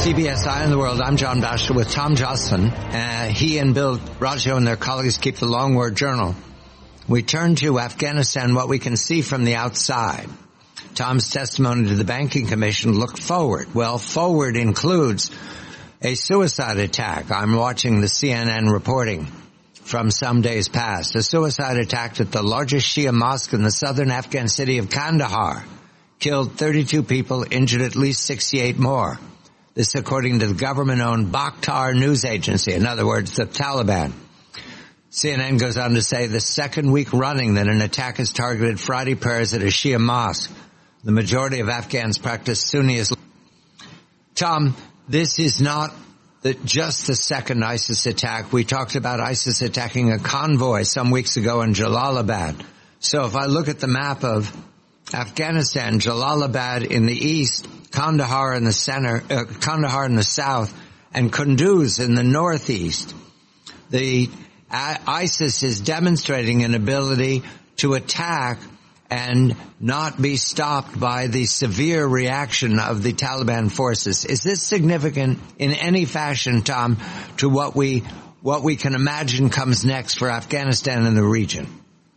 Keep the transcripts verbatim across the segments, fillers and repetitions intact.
C B S Eye on the World. I'm John Batchelor with Tom Joslin. Uh, he and Bill Raggio and their colleagues keep the Long War Journal. We turn to Afghanistan, what we can see from the outside. Tom's testimony to the Banking Commission looked forward. Well, forward includes a suicide attack. I'm watching the C N N reporting from some days past. A suicide attack at the largest Shia mosque in the southern Afghan city of Kandahar killed thirty-two people, injured at least sixty-eight more. This according to the government-owned Bakhtar news agency, in other words, the Taliban. C N N goes on to say the second week running that an attack has targeted Friday prayers at a Shia mosque. The majority of Afghans practice Sunni Islam. Tom, this is not the, just the second ISIS attack. We talked about ISIS attacking a convoy some weeks ago in Jalalabad. So if I look at the map of Afghanistan, Jalalabad in the east, Kandahar in the center, uh, Kandahar in the south, and Kunduz in the northeast. The uh, ISIS is demonstrating an ability to attack and not be stopped by the severe reaction of the Taliban forces. Is this significant in any fashion, Tom, to what we what we can imagine comes next for Afghanistan and the region?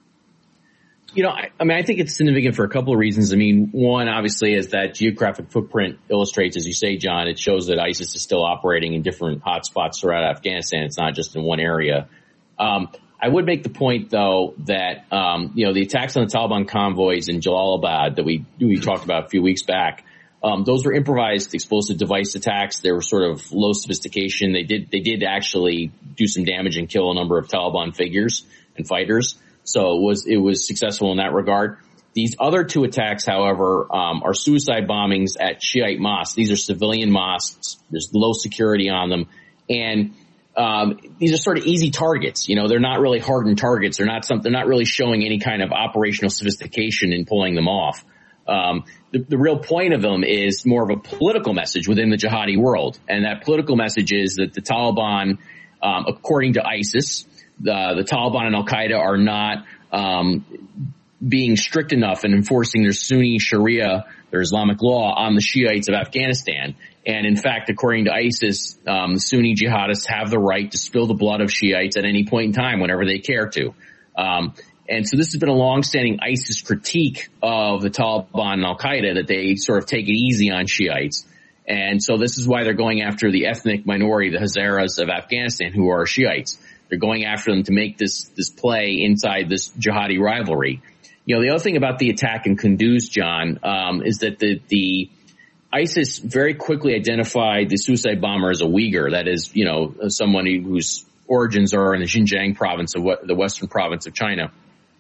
You know, I, I mean, I think it's significant for a couple of reasons. I mean, one, obviously, as that geographic footprint illustrates, as you say, John, it shows that ISIS is still operating in different hotspots throughout Afghanistan. It's not just in one area. Um, I would make the point, though, that, um, you know, the attacks on the Taliban convoys in Jalalabad that we we talked about a few weeks back, um, those were improvised explosive device attacks. They were sort of low sophistication. They did they did actually do some damage and kill a number of Taliban figures and fighters. So it was it was successful in that regard. These other two attacks, however, um, are suicide bombings at Shiite mosques. These are civilian mosques. There's low security on them, and Um, these are sort of easy targets. You know, they're not really hardened targets. They're not some, they're not really showing any kind of operational sophistication in pulling them off. Um, the, the real point of them is more of a political message within the jihadi world. And that political message is that the Taliban, um, according to ISIS, the, the Taliban and Al-Qaeda are not, um, being strict enough in enforcing their Sunni Sharia, their Islamic law on the Shiites of Afghanistan. And in fact, according to ISIS, um, the Sunni jihadists have the right to spill the blood of Shiites at any point in time, whenever they care to. Um, and so this has been a long-standing ISIS critique of the Taliban and Al-Qaeda, that they sort of take it easy on Shiites. And so this is why they're going after the ethnic minority, the Hazaras of Afghanistan, who are Shiites. They're going after them to make this, this play inside this jihadi rivalry. You know, the other thing about the attack in Kunduz, John, um, is that the, the, ISIS very quickly identified the suicide bomber as a Uyghur, that is, you know, someone whose origins are in the Xinjiang province of what, the western province of China.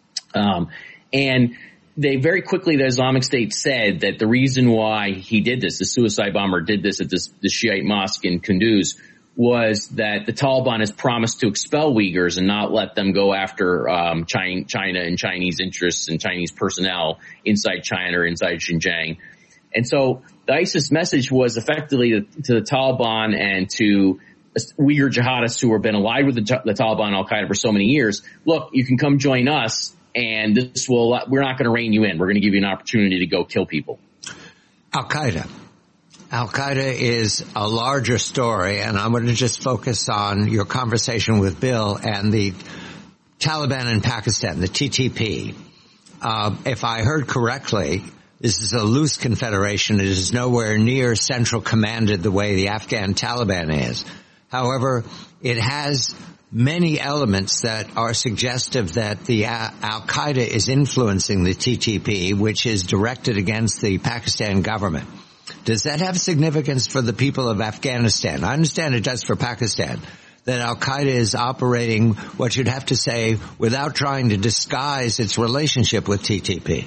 Um, and they very quickly, the Islamic State said that the reason why he did this, the suicide bomber did this at this, the Shiite mosque in Kunduz, was that the Taliban has promised to expel Uyghurs and not let them go after um, China, China and Chinese interests and Chinese personnel inside China or inside Xinjiang. And so the ISIS message was effectively to, to the Taliban and to Uyghur jihadists who have been allied with the, the Taliban and Al-Qaeda for so many years, look, you can come join us, and this will, we're not going to rein you in. We're going to give you an opportunity to go kill people. Al-Qaeda. Al-Qaeda is a larger story, and I'm going to just focus on your conversation with Bill and the Taliban in Pakistan, the T T P. Uh, if I heard correctly, this is a loose confederation. It is nowhere near central commanded the way the Afghan Taliban is. However, it has many elements that are suggestive that the uh, Al-Qaeda is influencing the T T P, which is directed against the Pakistan government. Does that have significance for the people of Afghanistan? I understand it does for Pakistan, that Al-Qaeda is operating, what you'd have to say, without trying to disguise its relationship with T T P.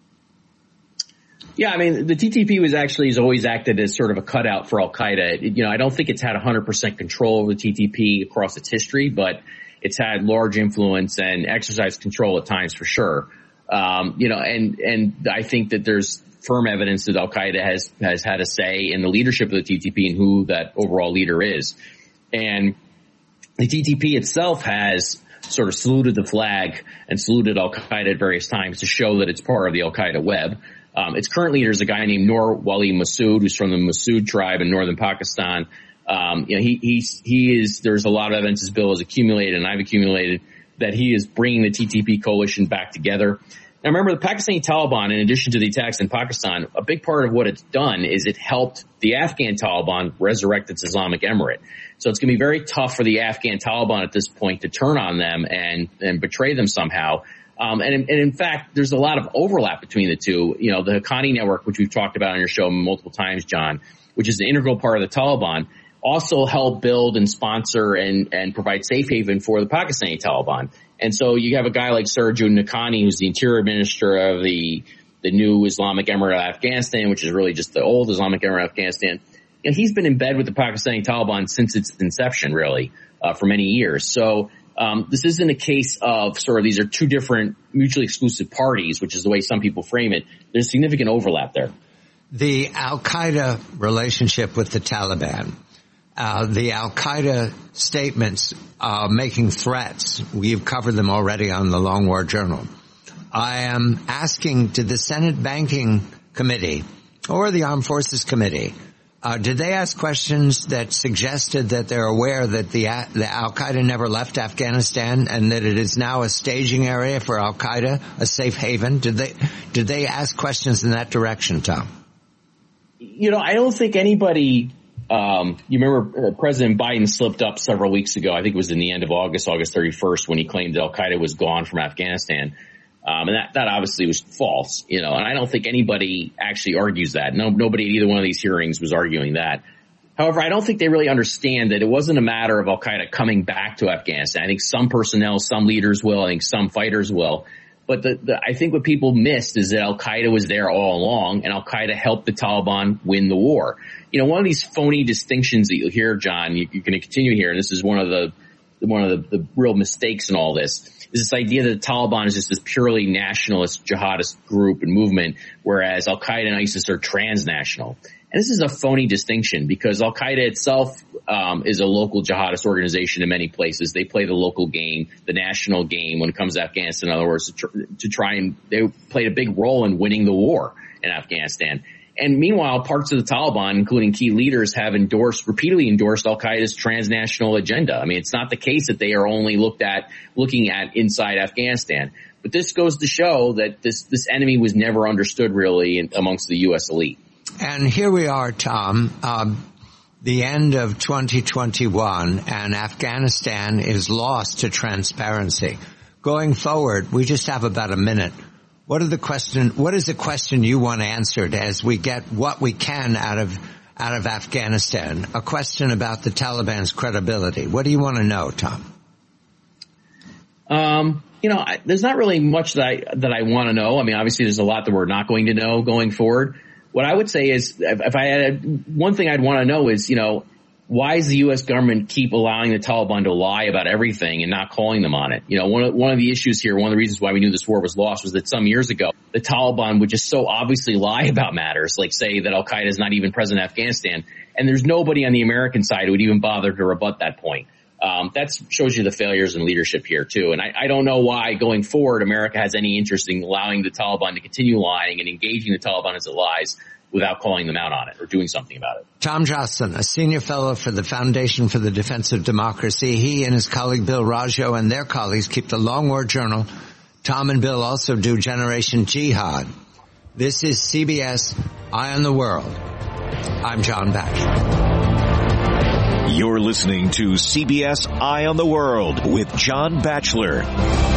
Yeah, I mean, the T T P was actually has always acted as sort of a cutout for Al-Qaeda. You know, I don't think it's had one hundred percent control over the T T P across its history, but it's had large influence and exercised control at times for sure. Um, you know, and, and I think that there's firm evidence that Al-Qaeda has, has had a say in the leadership of the T T P and who that overall leader is. And the T T P itself has sort of saluted the flag and saluted Al-Qaeda at various times to show that it's part of the Al-Qaeda web. Um, its current leader is a guy named Nur Wali Masood, who's from the Masood tribe in northern Pakistan. Um, you know, he, he's, he is, there's a lot of evidence this bill has accumulated, and I've accumulated, that he is bringing the T T P coalition back together. Now remember, the Pakistani Taliban, in addition to the attacks in Pakistan, a big part of what it's done is it helped the Afghan Taliban resurrect its Islamic Emirate. So it's going to be very tough for the Afghan Taliban at this point to turn on them and, and betray them somehow. Um, and, and in fact, there's a lot of overlap between the two. You know, the Haqqani Network, which we've talked about on your show multiple times, John, which is an integral part of the Taliban, also help build and sponsor and, and provide safe haven for the Pakistani Taliban. And so you have a guy like Sirajul Haqqani, who's the interior minister of the, the new Islamic Emirate of Afghanistan, which is really just the old Islamic Emirate of Afghanistan. And he's been in bed with the Pakistani Taliban since its inception, really, uh, for many years. So, um, this isn't a case of sort of these are two different mutually exclusive parties, which is the way some people frame it. There's significant overlap there. The Al-Qaeda relationship with the Taliban. Uh, the Al-Qaeda statements uh, making threats, we've covered them already on the Long War Journal. I am asking, did the Senate Banking Committee or the Armed Forces Committee, uh, did they ask questions that suggested that they're aware that the, the Al-Qaeda never left Afghanistan and that it is now a staging area for Al-Qaeda, a safe haven? Did they, did they ask questions in that direction, Tom? You know, I don't think anybody... Um, you remember uh, President Biden slipped up several weeks ago. I think it was in the end of August, August thirty-first, when he claimed that Al-Qaeda was gone from Afghanistan. Um, and that, that obviously was false, you know, and I don't think anybody actually argues that. No, nobody at either one of these hearings was arguing that. However, I don't think they really understand that it wasn't a matter of Al-Qaeda coming back to Afghanistan. I think some personnel, some leaders will. I think some fighters will. But the, the, I think what people missed is that Al-Qaeda was there all along, and Al-Qaeda helped the Taliban win the war. You know, one of these phony distinctions that you'll hear, John, you, you're going to continue here, and this is one of the one of the, the real mistakes in all this, is this idea that the Taliban is just this purely nationalist jihadist group and movement, whereas Al-Qaeda and ISIS are transnational. And this is a phony distinction because Al-Qaeda itself um, is a local jihadist organization in many places. They play the local game, the national game when it comes to Afghanistan. In other words, to, tr- to try and they played a big role in winning the war in Afghanistan. And meanwhile, parts of the Taliban, including key leaders, have endorsed, repeatedly endorsed Al-Qaeda's transnational agenda. I mean, it's not the case that they are only looked at, looking at inside Afghanistan. But this goes to show that this, this enemy was never understood really in, amongst the U S elite. And here we are, Tom, um, the end of twenty twenty-one, and Afghanistan is lost to transparency. Going forward, we just have about a minute. What are the question? What is the question you want answered as we get what we can out of out of Afghanistan? A question about the Taliban's credibility. What do you want to know, Tom? Um, you know, I, there's not really much that I that I want to know. I mean, obviously, there's a lot that we're not going to know going forward. What I would say is, if, if I had one thing I'd want to know is, you know, why does the U S government keep allowing the Taliban to lie about everything and not calling them on it? You know, one of, one of the issues here, one of the reasons why we knew this war was lost was that some years ago, the Taliban would just so obviously lie about matters, like say that Al-Qaeda is not even present in Afghanistan, and there's nobody on the American side who would even bother to rebut that point. Um, that shows you the failures in leadership here, too. And I, I don't know why, going forward, America has any interest in allowing the Taliban to continue lying and engaging the Taliban as it lies without calling them out on it or doing something about it. Tom Joscelyn, a senior fellow for the Foundation for the Defense of Democracy. He and his colleague Bill Raggio and their colleagues keep the Long War Journal. Tom and Bill also do Generation Jihad. This is C B S Eye on the World. I'm John Batchelor. You're listening to C B S Eye on the World with John Batchelor.